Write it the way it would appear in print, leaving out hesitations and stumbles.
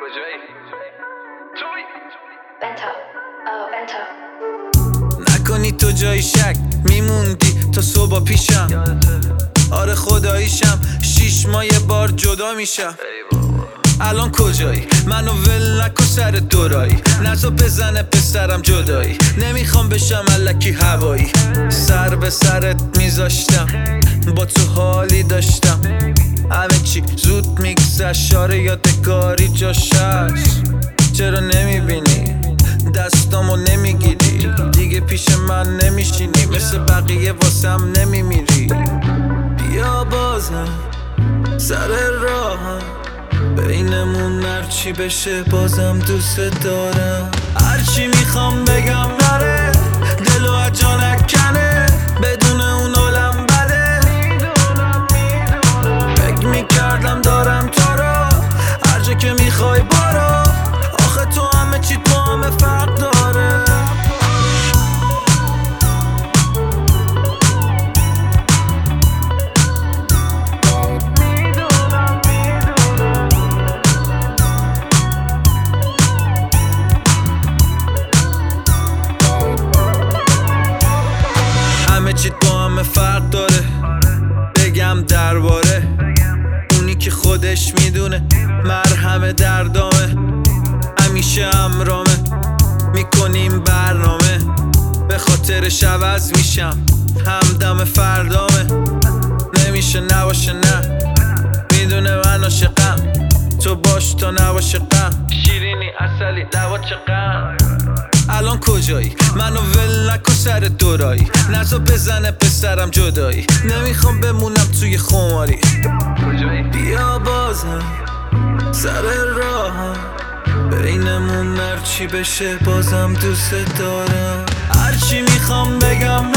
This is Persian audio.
کجایی؟ توی بنتا بنتا نکنی تو جای شک میموندی تا صبح پیشم. آره خداییشم 6 ماه یه بار جدا میشم. الان کجایی؟ منو ول نکن سر دورایی، نزا بزنه پسرم جدایی. نمیخوام بشم الکی هوایی، سر به سرت میذاشتم، با تو حالی داشتم. همه چی زود میگذشت، شاره یادگاری جاش هست. چرا نمیبینی دستامو نمیگیری؟ دیگه پیش من نمیشینی، مثل بقیه واسم نمیمیری. بیا بازم سر راهم، بینمون هرچی بشه بازم دوست دارم. هرچی میخوام بگم نره، دلو از جا نکنه، بدون اون حالم بده. فکر میکردم دارم تو رو، هر جا که میخوای برو. آخه تو همه چی تو همه فرق داره. همه چی تو همه فرق داره. بگم درباره اونی که خودش میدونه مرهم دردامه. همیشه همرامه، میکنیم برنامه، به خاطرش عوض میشم، همدم فردامه. نمیشه نباشه نه، میدونه من عاشقم، تو باش تا نباشه غم. شیرینی اصلی لبا چقم. الان کجایی؟ منو ول نکن سر دورایی، نزا بزنه پسرم جدایی. نمیخوام بمونم توی خماری. بیا بازم سر راهم، بینمون هرچی بشه بازم دوست دارم. هرچی میخوام بگم